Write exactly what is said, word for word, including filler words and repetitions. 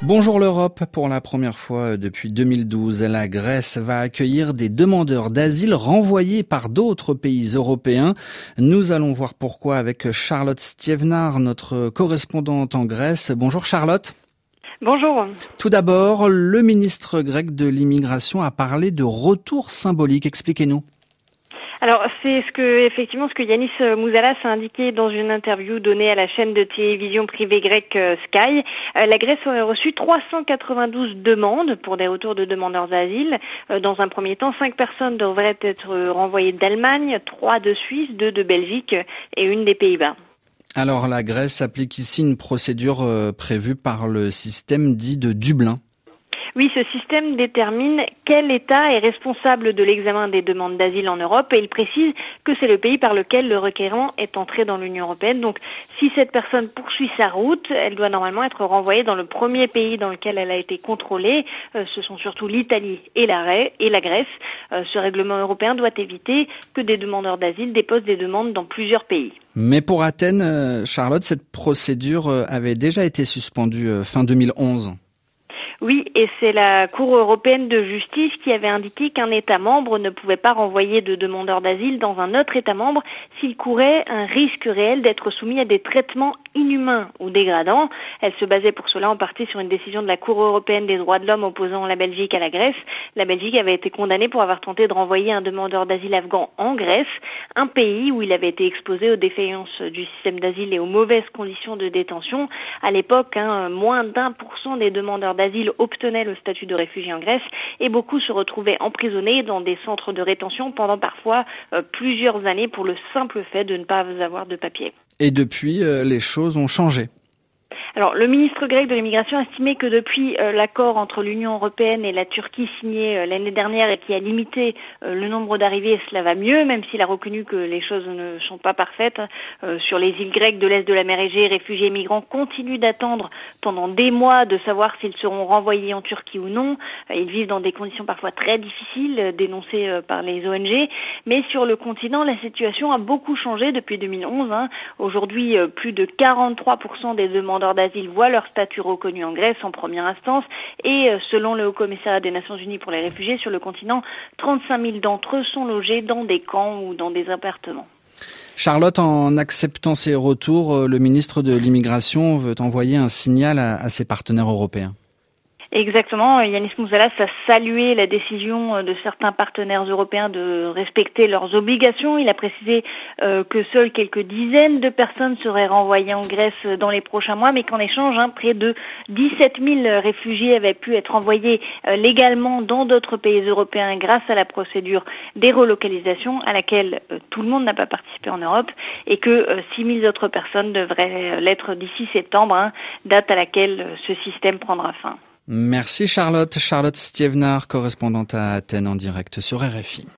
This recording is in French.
Bonjour l'Europe. Pour la première fois depuis deux mille douze, la Grèce va accueillir des demandeurs d'asile renvoyés par d'autres pays européens. Nous allons voir pourquoi avec Charlotte Stievnar, notre correspondante en Grèce. Bonjour Charlotte. Bonjour. Tout d'abord, le ministre grec de l'immigration a parlé de retour symbolique. Expliquez-nous. Alors c'est ce que effectivement ce que Yanis Mouzalas a indiqué dans une interview donnée à la chaîne de télévision privée grecque Sky. La Grèce aurait reçu trois cent quatre-vingt-douze demandes pour des retours de demandeurs d'asile. Dans un premier temps, cinq personnes devraient être renvoyées d'Allemagne, trois de Suisse, deux de Belgique et une des Pays-Bas. Alors la Grèce applique ici une procédure prévue par le système dit de Dublin. Oui, ce système détermine quel État est responsable de l'examen des demandes d'asile en Europe et il précise que c'est le pays par lequel le requérant est entré dans l'Union européenne. Donc, si cette personne poursuit sa route, elle doit normalement être renvoyée dans le premier pays dans lequel elle a été contrôlée. Euh, ce sont surtout l'Italie et la, et la Grèce. Euh, ce règlement européen doit éviter que des demandeurs d'asile déposent des demandes dans plusieurs pays. Mais pour Athènes, Charlotte, cette procédure avait déjà été suspendue fin deux mille onze. Oui, et c'est la Cour européenne de justice qui avait indiqué qu'un État membre ne pouvait pas renvoyer de demandeurs d'asile dans un autre État membre s'il courait un risque réel d'être soumis à des traitements inhumains ou dégradants. Elle se basait pour cela en partie sur une décision de la Cour européenne des droits de l'homme opposant la Belgique à la Grèce. La Belgique avait été condamnée pour avoir tenté de renvoyer un demandeur d'asile afghan en Grèce, un pays où il avait été exposé aux défaillances du système d'asile et aux mauvaises conditions de détention. À l'époque, hein, moins d'un pour cent des demandeurs d'asile obtenaient le statut de réfugié en Grèce et beaucoup se retrouvaient emprisonnés dans des centres de rétention pendant parfois euh, plusieurs années pour le simple fait de ne pas avoir de papier. Et depuis, euh, les choses ont changé. Alors, le ministre grec de l'immigration a estimé que depuis euh, l'accord entre l'Union européenne et la Turquie signé euh, l'année dernière et qui a limité euh, le nombre d'arrivées, cela va mieux, même s'il a reconnu que les choses ne sont pas parfaites. Euh, sur les îles grecques de l'est de la mer Égée, réfugiés et migrants continuent d'attendre pendant des mois de savoir s'ils seront renvoyés en Turquie ou non. Euh, ils vivent dans des conditions parfois très difficiles, euh, dénoncées euh, par les O N G. Mais sur le continent, la situation a beaucoup changé depuis deux mille onze. Hein. Aujourd'hui, euh, plus de quarante-trois pour cent des demandeurs d'asile voient leur statut reconnu en Grèce en première instance et selon le Haut-Commissariat des Nations Unies pour les réfugiés sur le continent, trente-cinq mille d'entre eux sont logés dans des camps ou dans des appartements. Charlotte, en acceptant ces retours, le ministre de l'Immigration veut envoyer un signal à, à ses partenaires européens. Exactement. Yanis Mouzalas a salué la décision de certains partenaires européens de respecter leurs obligations. Il a précisé euh, que seules quelques dizaines de personnes seraient renvoyées en Grèce dans les prochains mois, mais qu'en échange, hein, près de dix-sept mille réfugiés avaient pu être envoyés euh, légalement dans d'autres pays européens grâce à la procédure des relocalisations à laquelle euh, tout le monde n'a pas participé en Europe et que euh, six mille autres personnes devraient l'être d'ici septembre, hein, date à laquelle euh, ce système prendra fin. Merci Charlotte. Charlotte Stievnar, correspondante à Athènes en direct sur R F I.